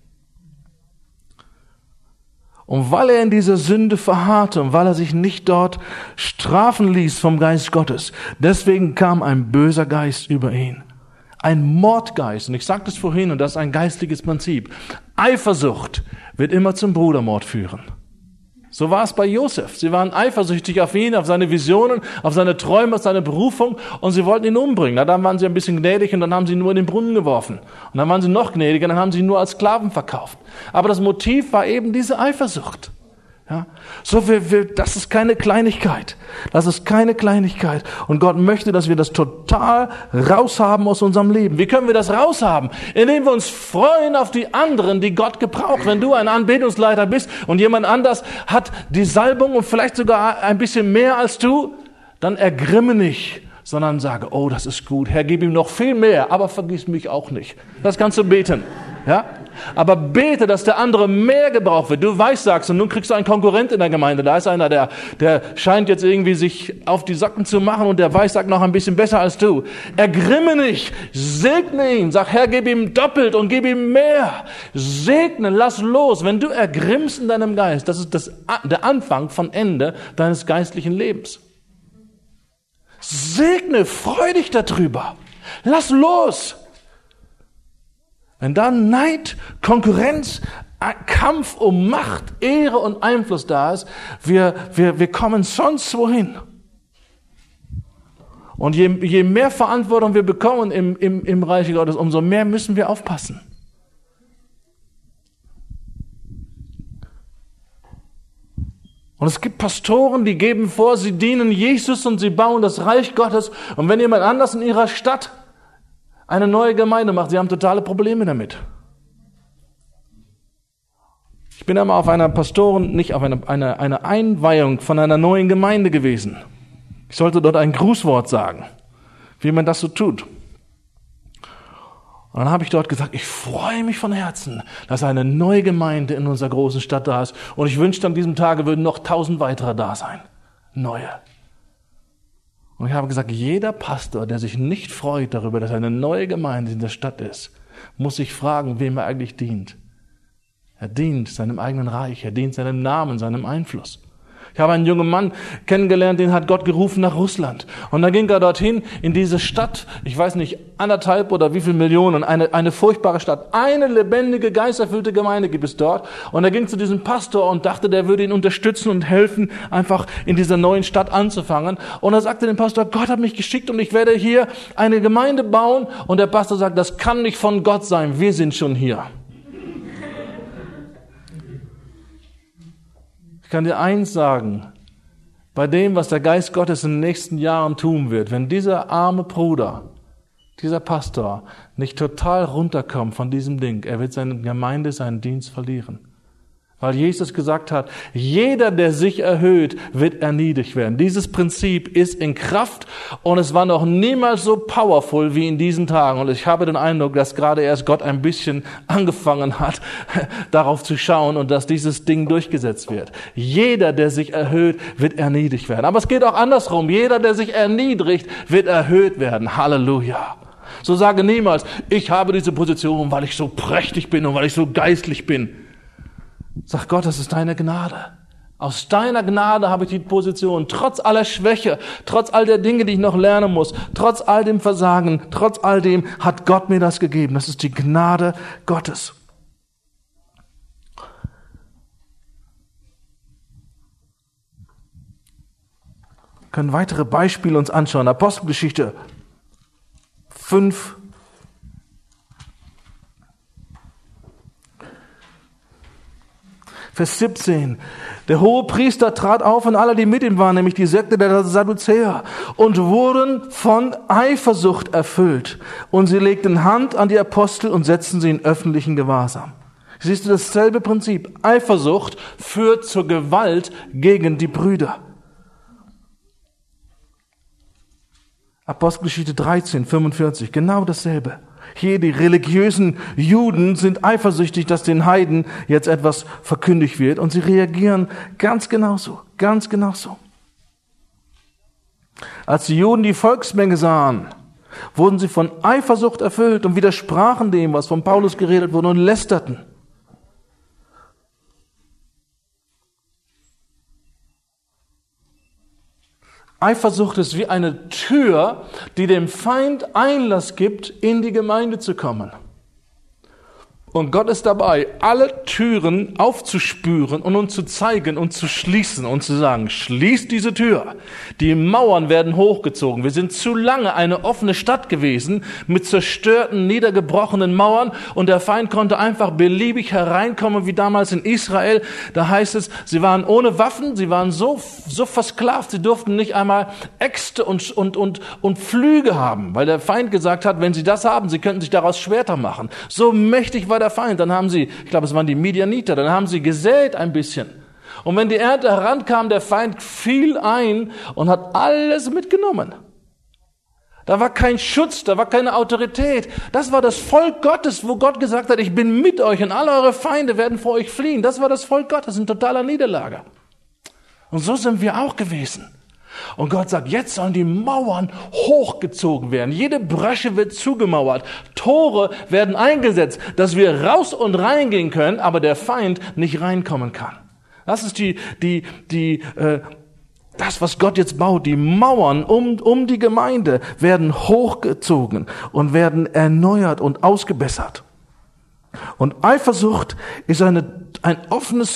Und weil er in dieser Sünde verharrte und weil er sich nicht dort strafen ließ vom Geist Gottes, deswegen kam ein böser Geist über ihn. Ein Mordgeist, und ich sagte es vorhin, und das ist ein geistliches Prinzip. Eifersucht wird immer zum Brudermord führen. So war es bei Josef. Sie waren eifersüchtig auf ihn, auf seine Visionen, auf seine Träume, auf seine Berufung, und sie wollten ihn umbringen. Na, dann waren sie ein bisschen gnädig und dann haben sie ihn nur in den Brunnen geworfen. Und dann waren sie noch gnädiger, dann haben sie ihn nur als Sklaven verkauft. Aber das Motiv war eben diese Eifersucht. Ja, so wir, wir, das ist keine Kleinigkeit. Das ist keine Kleinigkeit. Und Gott möchte, dass wir das total raushaben aus unserem Leben. Wie können wir das raushaben? Indem wir uns freuen auf die anderen, die Gott gebraucht. Wenn du ein Anbetungsleiter bist und jemand anders hat die Salbung und vielleicht sogar ein bisschen mehr als du, dann ergrimme nicht, sondern sage, oh, das ist gut. Herr, gib ihm noch viel mehr, aber vergiss mich auch nicht. Das kannst du beten. Ja? Aber bete, dass der andere mehr gebraucht wird. Du weißt, sagst, und nun kriegst du einen Konkurrent in der Gemeinde. Da ist einer, der, der scheint jetzt irgendwie sich auf die Socken zu machen und der weiß, sagt noch ein bisschen besser als du. Ergrimme nicht. Segne ihn. Sag, Herr, gib ihm doppelt und gib ihm mehr. Segne, lass los. Wenn du ergrimmst in deinem Geist, das ist das, der Anfang von Ende deines geistlichen Lebens. Segne, freu dich darüber. Lass los. Wenn da Neid, Konkurrenz, Kampf um Macht, Ehre und Einfluss da ist, wir, wir, wir kommen sonst wohin. Und je, je mehr Verantwortung wir bekommen im, im, im Reich Gottes, umso mehr müssen wir aufpassen. Und es gibt Pastoren, die geben vor, sie dienen Jesus und sie bauen das Reich Gottes. Und wenn jemand anders in ihrer Stadt eine neue Gemeinde macht, sie haben totale Probleme damit. Ich bin einmal auf einer Pastoren, nicht auf einer eine, eine Einweihung von einer neuen Gemeinde gewesen. Ich sollte dort ein Grußwort sagen, wie man das so tut. Und dann habe ich dort gesagt, ich freue mich von Herzen, dass eine neue Gemeinde in unserer großen Stadt da ist. Und ich wünschte, an diesem Tage würden noch tausend weitere da sein. Neue. Und ich habe gesagt, jeder Pastor, der sich nicht freut darüber, dass eine neue Gemeinde in der Stadt ist, muss sich fragen, wem er eigentlich dient. Er dient seinem eigenen Reich, er dient seinem Namen, seinem Einfluss. Ich habe einen jungen Mann kennengelernt, den hat Gott gerufen nach Russland. Und dann ging er dorthin in diese Stadt, ich weiß nicht, anderthalb oder wie viel Millionen, eine, eine furchtbare Stadt. Eine lebendige, geisterfüllte Gemeinde gibt es dort. Und er ging zu diesem Pastor und dachte, der würde ihn unterstützen und helfen, einfach in dieser neuen Stadt anzufangen. Und er sagte dem Pastor, Gott hat mich geschickt und ich werde hier eine Gemeinde bauen. Und der Pastor sagt, das kann nicht von Gott sein, wir sind schon hier. Ich kann dir eins sagen, bei dem, was der Geist Gottes in den nächsten Jahren tun wird, wenn dieser arme Bruder, dieser Pastor nicht total runterkommt von diesem Ding, er wird seine Gemeinde, seinen Dienst verlieren. Weil Jesus gesagt hat, jeder, der sich erhöht, wird erniedrigt werden. Dieses Prinzip ist in Kraft und es war noch niemals so powerful wie in diesen Tagen. Und ich habe den Eindruck, dass gerade erst Gott ein bisschen angefangen hat, darauf zu schauen und dass dieses Ding durchgesetzt wird. Jeder, der sich erhöht, wird erniedrigt werden. Aber es geht auch andersrum. Jeder, der sich erniedrigt, wird erhöht werden. Halleluja. So sage niemals, ich habe diese Position, weil ich so prächtig bin und weil ich so geistlich bin. Sag Gott, das ist deine Gnade. Aus deiner Gnade habe ich die Position, trotz aller Schwäche, trotz all der Dinge, die ich noch lernen muss, trotz all dem Versagen, trotz all dem hat Gott mir das gegeben. Das ist die Gnade Gottes. Wir können weitere Beispiele uns anschauen. Apostelgeschichte fünf. Vers siebzehn. Der Hohepriester trat auf und alle, die mit ihm waren, nämlich die Sekte der Sadduzäer, und wurden von Eifersucht erfüllt. Und sie legten Hand an die Apostel und setzten sie in öffentlichen Gewahrsam. Siehst du dasselbe Prinzip? Eifersucht führt zur Gewalt gegen die Brüder. Apostelgeschichte dreizehn, fünfundvierzig. Genau dasselbe. Hier die religiösen Juden sind eifersüchtig, dass den Heiden jetzt etwas verkündigt wird und sie reagieren ganz genauso, ganz genauso. Als die Juden die Volksmenge sahen, wurden sie von Eifersucht erfüllt und widersprachen dem, was von Paulus geredet wurde und lästerten. Eifersucht ist wie eine Tür, die dem Feind Einlass gibt, in die Gemeinde zu kommen. Und Gott ist dabei, alle Türen aufzuspüren und uns zu zeigen und zu schließen und zu sagen, schließ diese Tür. Die Mauern werden hochgezogen. Wir sind zu lange eine offene Stadt gewesen mit zerstörten, niedergebrochenen Mauern und der Feind konnte einfach beliebig hereinkommen, wie damals in Israel. Da heißt es, sie waren ohne Waffen, sie waren so, so versklavt, sie durften nicht einmal Äxte und, und, und, und Pflüge haben, weil der Feind gesagt hat, wenn sie das haben, sie könnten sich daraus Schwerter machen. So mächtig war der Feind. Dann haben sie, ich glaube, es waren die Midianiter, dann haben sie gesät ein bisschen. Und wenn die Ernte herankam, der Feind fiel ein und hat alles mitgenommen. Da war kein Schutz, da war keine Autorität. Das war das Volk Gottes, wo Gott gesagt hat, ich bin mit euch und alle eure Feinde werden vor euch fliehen. Das war das Volk Gottes in totaler Niederlage. Und so sind wir auch gewesen. Und Gott sagt, jetzt sollen die Mauern hochgezogen werden. Jede Bresche wird zugemauert. Tore werden eingesetzt, dass wir raus und reingehen können, aber der Feind nicht reinkommen kann. Das ist die, die, die, äh, das, was Gott jetzt baut. Die Mauern um, um die Gemeinde werden hochgezogen und werden erneuert und ausgebessert. Und Eifersucht ist eine, ein offenes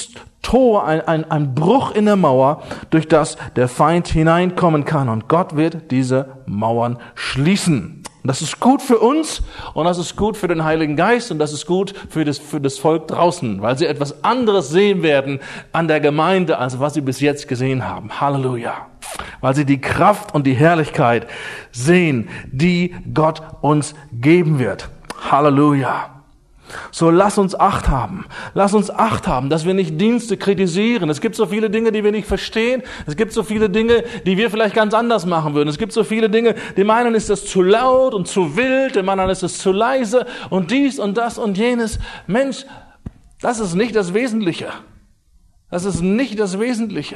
Tor, ein, ein, ein Bruch in der Mauer, durch das der Feind hineinkommen kann. Und Gott wird diese Mauern schließen. Und das ist gut für uns und das ist gut für den Heiligen Geist und das ist gut für das, für das Volk draußen, weil sie etwas anderes sehen werden an der Gemeinde, als was sie bis jetzt gesehen haben. Halleluja. Weil sie die Kraft und die Herrlichkeit sehen, die Gott uns geben wird. Halleluja. So, lass uns Acht haben. Lass uns Acht haben, dass wir nicht Dienste kritisieren. Es gibt so viele Dinge, die wir nicht verstehen. Es gibt so viele Dinge, die wir vielleicht ganz anders machen würden. Es gibt so viele Dinge, dem einen ist das zu laut und zu wild, dem anderen ist es zu leise und dies und das und jenes. Mensch, das ist nicht das Wesentliche. Das ist nicht das Wesentliche.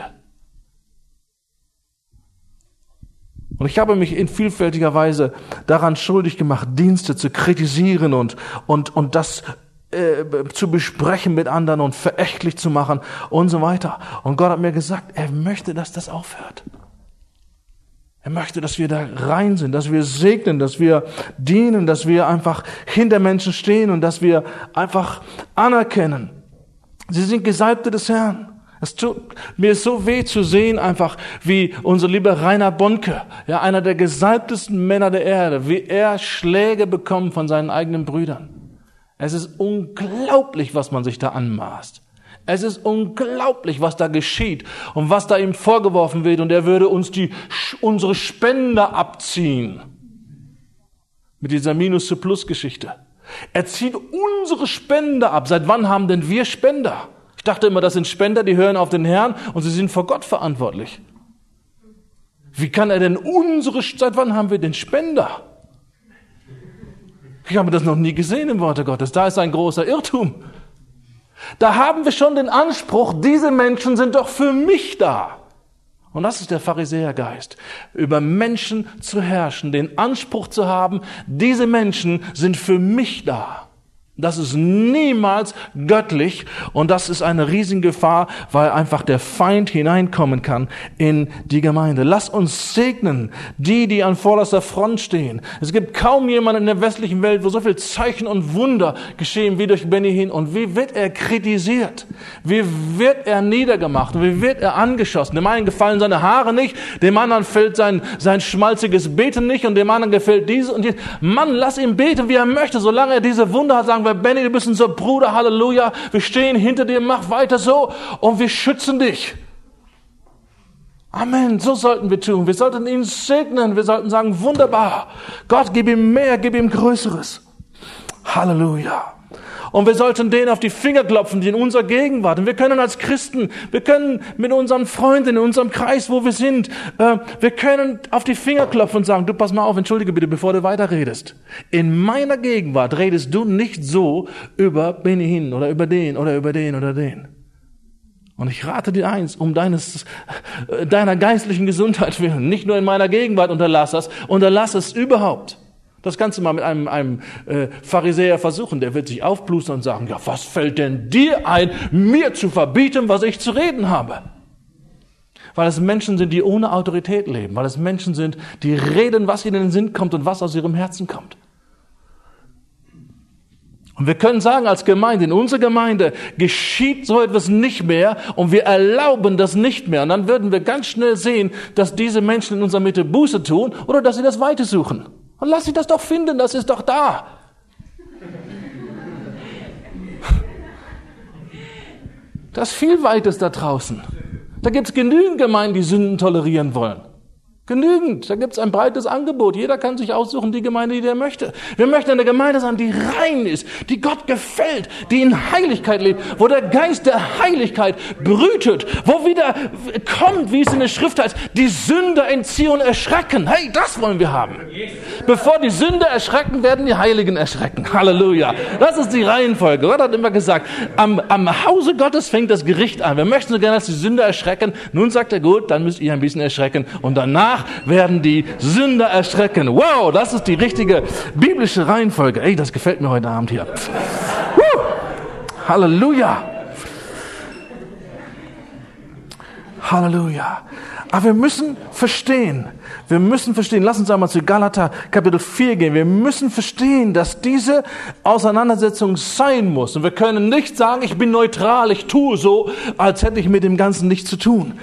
Und ich habe mich in vielfältiger Weise daran schuldig gemacht, Dienste zu kritisieren und, und, und das äh, zu besprechen mit anderen und verächtlich zu machen und so weiter. Und Gott hat mir gesagt, er möchte, dass das aufhört. Er möchte, dass wir da rein sind, dass wir segnen, dass wir dienen, dass wir einfach hinter Menschen stehen und dass wir einfach anerkennen. Sie sind Gesalbte des Herrn. Es tut mir so weh zu sehen, einfach wie unser lieber Rainer Bonke, ja, einer der gesalbtesten Männer der Erde, wie er Schläge bekommt von seinen eigenen Brüdern. Es ist unglaublich, was man sich da anmaßt. Es ist unglaublich, was da geschieht und was da ihm vorgeworfen wird. Und er würde uns die, unsere Spender abziehen. Mit dieser Minus zu Plus Geschichte. Er zieht unsere Spender ab. Seit wann haben denn wir Spender? Ich dachte immer, das sind Spender, die hören auf den Herrn und sie sind vor Gott verantwortlich. Wie kann er denn unsere, seit wann haben wir den Spender? Ich habe das noch nie gesehen im Worte Gottes. Da ist ein großer Irrtum. Da haben wir schon den Anspruch, diese Menschen sind doch für mich da. Und das ist der Pharisäergeist. Über Menschen zu herrschen, den Anspruch zu haben, diese Menschen sind für mich da. Das ist niemals göttlich und das ist eine riesige Gefahr, weil einfach der Feind hineinkommen kann in die Gemeinde. Lass uns segnen, die, die an vorderster Front stehen. Es gibt kaum jemanden in der westlichen Welt, wo so viel Zeichen und Wunder geschehen wie durch Benny Hinn. Und wie wird er kritisiert? Wie wird er niedergemacht? Wie wird er angeschossen? Dem einen gefallen seine Haare nicht, dem anderen fällt sein, sein schmalziges Beten nicht und dem anderen gefällt diese und jenes. Mann, lass ihn beten, wie er möchte, solange er diese Wunder hat, sagen wir, Benny, du bist unser Bruder, Halleluja, wir stehen hinter dir, mach weiter so und wir schützen dich. Amen, so sollten wir tun. Wir sollten ihn segnen, wir sollten sagen, wunderbar, Gott, gib ihm mehr, gib ihm Größeres. Halleluja. Und wir sollten denen auf die Finger klopfen, die in unserer Gegenwart. Und wir können als Christen, wir können mit unseren Freunden, in unserem Kreis, wo wir sind, äh, wir können auf die Finger klopfen und sagen, du pass mal auf, entschuldige bitte, bevor du weiterredest. In meiner Gegenwart redest du nicht so über Benny Hinn oder über den oder über den oder den. Und ich rate dir eins, um deines, deiner geistlichen Gesundheit willen, nicht nur in meiner Gegenwart unterlass das, unterlass es überhaupt. Das kannst du mal mit einem, einem äh, Pharisäer versuchen. Der wird sich aufplustern und sagen, ja, was fällt denn dir ein, mir zu verbieten, was ich zu reden habe? Weil es Menschen sind, die ohne Autorität leben. Weil es Menschen sind, die reden, was ihnen in den Sinn kommt und was aus ihrem Herzen kommt. Und wir können sagen als Gemeinde, in unserer Gemeinde geschieht so etwas nicht mehr und wir erlauben das nicht mehr. Und dann würden wir ganz schnell sehen, dass diese Menschen in unserer Mitte Buße tun oder dass sie das Weite suchen. Und lass sie das doch finden, das ist doch da. Das ist viel Weites da draußen. Da gibt es genügend Gemeinden, die Sünden tolerieren wollen. Genügend. Da gibt es ein breites Angebot. Jeder kann sich aussuchen, die Gemeinde, die er möchte. Wir möchten eine Gemeinde sein, die rein ist, die Gott gefällt, die in Heiligkeit lebt, wo der Geist der Heiligkeit brütet, wo wieder kommt, wie es in der Schrift heißt, die Sünder in Zion erschrecken. Hey, das wollen wir haben. Bevor die Sünder erschrecken, werden die Heiligen erschrecken. Halleluja. Das ist die Reihenfolge. Gott hat immer gesagt, am, am Hause Gottes fängt das Gericht an. Wir möchten so gerne, dass die Sünder erschrecken. Nun sagt er, gut, dann müsst ihr ein bisschen erschrecken und danach werden die Sünder erschrecken. Wow, das ist die richtige biblische Reihenfolge. Ey, das gefällt mir heute Abend hier. Woo! Halleluja. Halleluja. Aber wir müssen verstehen, wir müssen verstehen, lass uns einmal zu Galater Kapitel vier gehen, wir müssen verstehen, dass diese Auseinandersetzung sein muss. Und wir können nicht sagen, ich bin neutral, ich tue so, als hätte ich mit dem Ganzen nichts zu tun.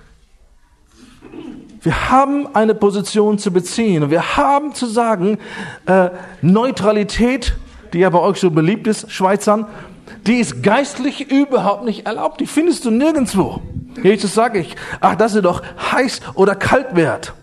Wir haben eine Position zu beziehen und wir haben zu sagen, äh, Neutralität, die ja bei euch so beliebt ist, Schweizern, die ist geistlich überhaupt nicht erlaubt. Die findest du nirgendwo. Jesus sage ich, ach, dass ihr doch heiß oder kalt wärt.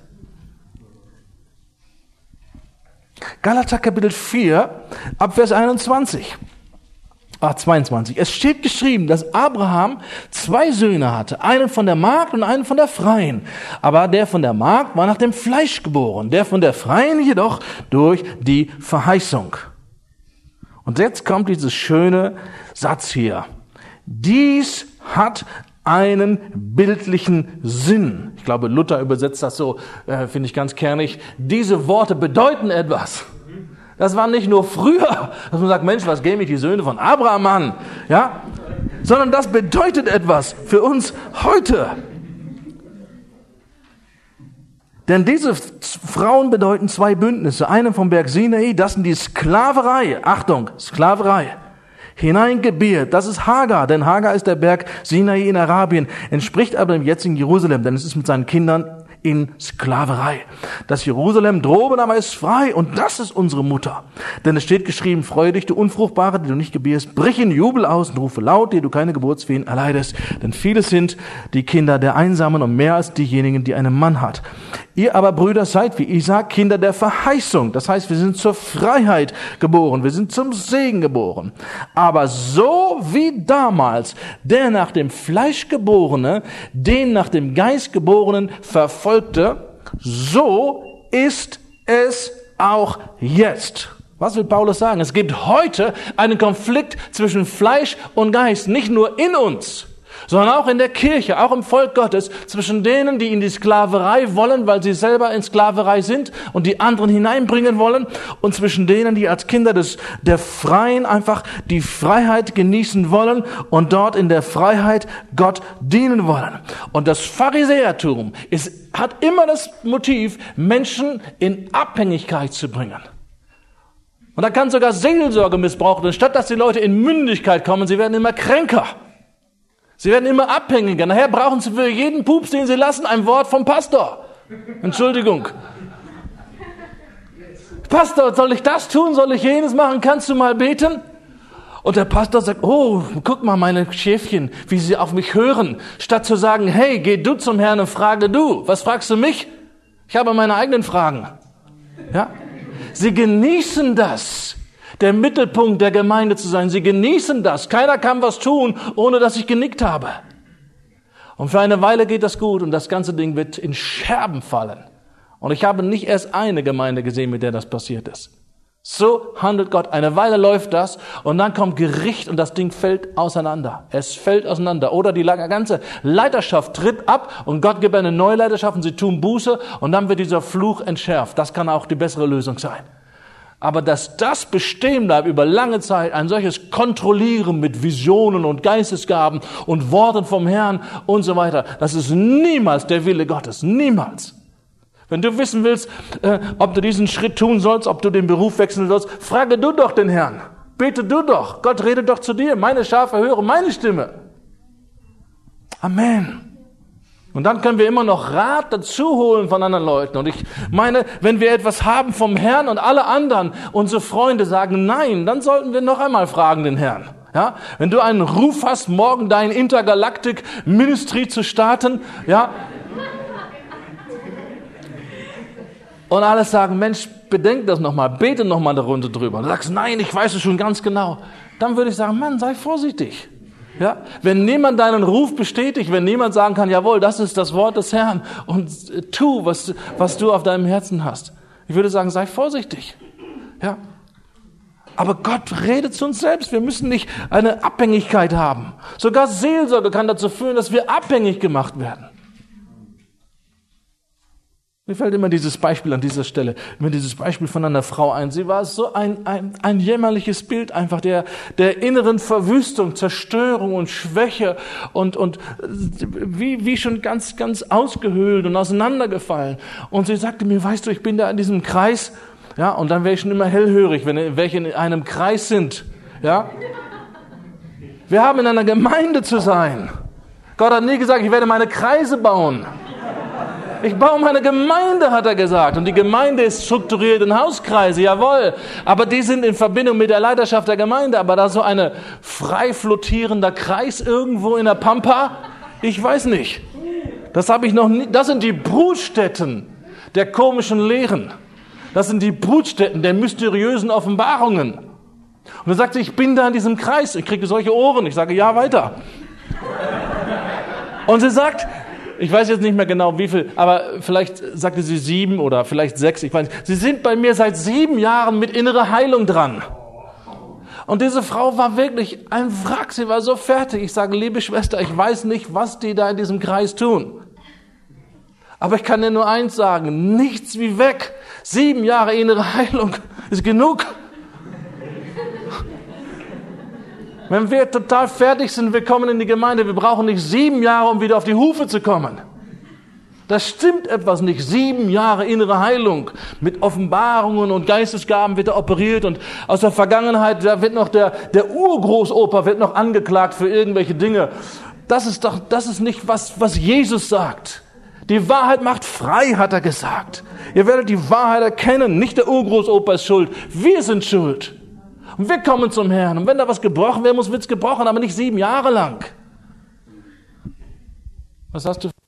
Galater Kapitel vier, ab Vers einundzwanzig. Ach, zweiundzwanzig. Es steht geschrieben, dass Abraham zwei Söhne hatte, einen von der Magd und einen von der Freien. Aber der von der Magd war nach dem Fleisch geboren, der von der Freien jedoch durch die Verheißung. Und jetzt kommt dieses schöne Satz hier. Dies hat einen bildlichen Sinn. Ich glaube, Luther übersetzt das so, äh, finde ich ganz kernig. Diese Worte bedeuten etwas. Das war nicht nur früher, dass man sagt, Mensch, was gehen mich die Söhne von Abraham an? Ja? Sondern das bedeutet etwas für uns heute. Denn diese Frauen bedeuten zwei Bündnisse. Eine vom Berg Sinai, das sind die Sklaverei. Achtung, Sklaverei. Hineingebiert, das ist Hagar, denn Hagar ist der Berg Sinai in Arabien, entspricht aber dem jetzigen Jerusalem, denn es ist mit seinen Kindern in Sklaverei. Das Jerusalem droben aber ist frei und das ist unsere Mutter. Denn es steht geschrieben, freue dich, du Unfruchtbare, die du nicht gebierst, brich in Jubel aus und rufe laut, die du keine Geburtswehen erleidest. Denn viele sind die Kinder der Einsamen und mehr als diejenigen, die einen Mann hat. Ihr aber, Brüder, seid wie Isaak Kinder der Verheißung. Das heißt, wir sind zur Freiheit geboren, wir sind zum Segen geboren. Aber so wie damals der nach dem Fleisch Geborene, den nach dem Geist Geborenen verfolgte, so ist es auch jetzt. Was will Paulus sagen? Es gibt heute einen Konflikt zwischen Fleisch und Geist, nicht nur in uns, sondern auch in der Kirche, auch im Volk Gottes, zwischen denen, die in die Sklaverei wollen, weil sie selber in Sklaverei sind und die anderen hineinbringen wollen, und zwischen denen, die als Kinder des, der Freien einfach die Freiheit genießen wollen und dort in der Freiheit Gott dienen wollen. Und das Pharisäertum ist, hat immer das Motiv, Menschen in Abhängigkeit zu bringen. Und da kann sogar Seelsorge missbraucht werden, statt dass die Leute in Mündigkeit kommen, sie werden immer kränker. Sie werden immer abhängiger. Nachher brauchen sie für jeden Pups, den sie lassen, ein Wort vom Pastor. Entschuldigung. Pastor, soll ich das tun? Soll ich jenes machen? Kannst du mal beten? Und der Pastor sagt, oh, guck mal meine Schäfchen, wie sie auf mich hören. Statt zu sagen, hey, geh du zum Herrn und frage du. Was fragst du mich? Ich habe meine eigenen Fragen. Ja? Sie genießen das, der Mittelpunkt der Gemeinde zu sein. Sie genießen das. Keiner kann was tun, ohne dass ich genickt habe. Und für eine Weile geht das gut und das ganze Ding wird in Scherben fallen. Und ich habe nicht erst eine Gemeinde gesehen, mit der das passiert ist. So handelt Gott. Eine Weile läuft das und dann kommt Gericht und das Ding fällt auseinander. Es fällt auseinander. Oder die ganze Leiterschaft tritt ab und Gott gibt eine neue Leiterschaft und sie tun Buße und dann wird dieser Fluch entschärft. Das kann auch die bessere Lösung sein. Aber dass das bestehen bleibt über lange Zeit, ein solches Kontrollieren mit Visionen und Geistesgaben und Worten vom Herrn und so weiter, das ist niemals der Wille Gottes. Niemals. Wenn du wissen willst, äh, ob du diesen Schritt tun sollst, ob du den Beruf wechseln sollst, frage du doch den Herrn. Bete du doch. Gott redet doch zu dir. Meine Schafe hören meine Stimme. Amen. Und dann können wir immer noch Rat dazu holen von anderen Leuten. Und ich meine, wenn wir etwas haben vom Herrn und alle anderen, unsere Freunde sagen nein, dann sollten wir noch einmal fragen den Herrn. Ja, wenn du einen Ruf hast, morgen dein Intergalactic Ministry zu starten, ja, und alles sagen, Mensch, bedenk das nochmal, bete nochmal eine Runde drüber. Und du sagst, nein, ich weiß es schon ganz genau. Dann würde ich sagen, Mann, sei vorsichtig. Ja, wenn niemand deinen Ruf bestätigt, wenn niemand sagen kann, jawohl, das ist das Wort des Herrn und tu, was, was du auf deinem Herzen hast. Ich würde sagen, sei vorsichtig. Ja. Aber Gott redet zu uns selbst. Wir müssen nicht eine Abhängigkeit haben. Sogar Seelsorge kann dazu führen, dass wir abhängig gemacht werden. Mir fällt immer dieses Beispiel an dieser Stelle, mir dieses Beispiel von einer Frau ein. Sie war so ein, ein, ein jämmerliches Bild einfach der, der inneren Verwüstung, Zerstörung und Schwäche und, und wie, wie schon ganz, ganz ausgehöhlt und auseinandergefallen. Und sie sagte mir, weißt du, ich bin da in diesem Kreis, ja, und dann wäre ich schon immer hellhörig, wenn welche in einem Kreis sind, ja. Wir haben in einer Gemeinde zu sein. Gott hat nie gesagt, ich werde meine Kreise bauen. Ich baue meine Gemeinde, hat er gesagt. Und die Gemeinde ist strukturiert in Hauskreise, jawohl. Aber die sind in Verbindung mit der Leiterschaft der Gemeinde. Aber da so ein frei flottierender Kreis irgendwo in der Pampa, ich weiß nicht. Das habe ich noch nie. Das sind die Brutstätten der komischen Lehren. Das sind die Brutstätten der mysteriösen Offenbarungen. Und er sagt, ich bin da in diesem Kreis. Ich kriege solche Ohren. Ich sage, ja, weiter. Und sie sagt, ich weiß jetzt nicht mehr genau wie viel, aber vielleicht sagte sie sieben oder vielleicht sechs, ich weiß nicht. Sie sind bei mir seit sieben Jahren mit innerer Heilung dran. Und diese Frau war wirklich ein Wrack, sie war so fertig. Ich sage, liebe Schwester, ich weiß nicht, was die da in diesem Kreis tun. Aber ich kann dir nur eins sagen, nichts wie weg. Sieben Jahre innere Heilung ist genug. Wenn wir total fertig sind, wir kommen in die Gemeinde, wir brauchen nicht sieben Jahre, um wieder auf die Hufe zu kommen. Das stimmt etwas nicht. Sieben Jahre innere Heilung mit Offenbarungen und Geistesgaben wird er operiert und aus der Vergangenheit, da wird noch der, der Urgroßopa wird noch angeklagt für irgendwelche Dinge. Das ist doch, das ist nicht was, was Jesus sagt. Die Wahrheit macht frei, hat er gesagt. Ihr werdet die Wahrheit erkennen. Nicht der Urgroßopa ist schuld. Wir sind schuld. Und wir kommen zum Herrn. Und wenn da was gebrochen werden muss, wird es gebrochen, aber nicht sieben Jahre lang. Was hast du?